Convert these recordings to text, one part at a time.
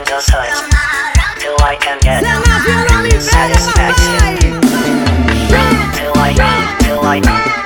And just touch till I can get satisfaction. Till I can, till I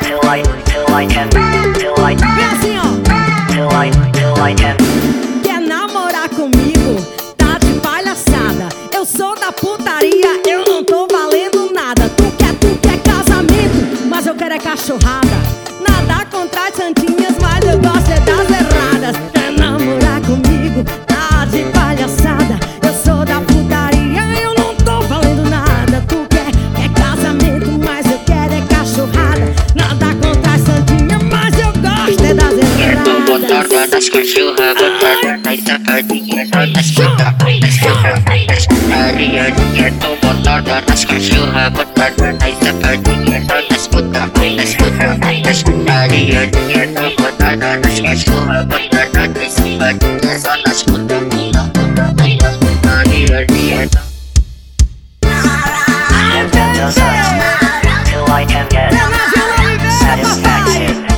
can. Quer namorar comigo? Tá de palhaçada. Eu sou da putaria, eu não tô valendo nada. Tu quer casamento, mas eu quero é cachorrada. Nada contra as santinhas, mas eu gosto é das erradas. Quer namorar comigo? Tá de palhaçada. Eu sou da putaria, eu não tô valendo nada. Tu quer casamento, mas eu quero é cachorrada. Nada contra as santinhas, mas eu gosto é das erradas. Botada nas cachorras, botada nas safadinhas, nas putas, nas cachorras, Arianinha, tô botada nas cachorras, botada nas safadinhas, nas putas, nas Arianinha, tô botada nas cachorras, botada nas safadinhas, nas putas, Arianinha. And then just touch till I can get satisfaction.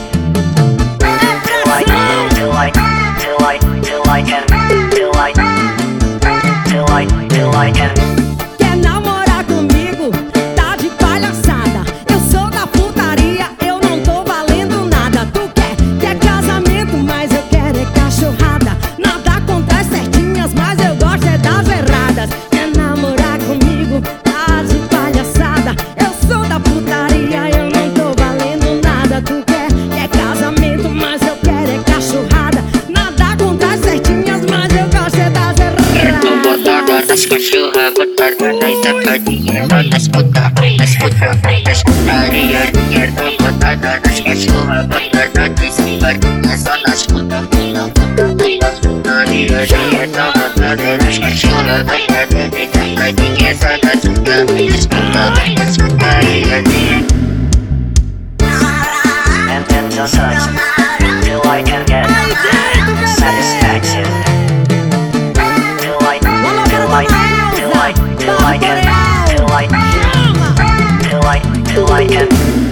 Till I can. Quer namorar comigo? Tá de palhaçada. Eu sou da putaria, eu não tô valendo nada. Tu quer casamento, mas eu quero é cachorrada. Nada contra as certinhas, mas eu gosto é das erradas. Quer namorar comigo? Tá de palhaçada. Eu sou da putaria, eu não tô valendo nada. Tu quer casamento, mas eu quero é cachorrada. Nada contra as certinhas, mas eu gosto é das erradas. Botada nas cachorras, botada nas safadinhas, nas putas, nas Arianinha, tô botada nas cachorras, botada nas safadinhas, nas putas, Arianinha, tô botada nas cachorras, botada nas safadinhas, nas putas, Arianinha. And then just touch till I can get satisfaction. Till I can.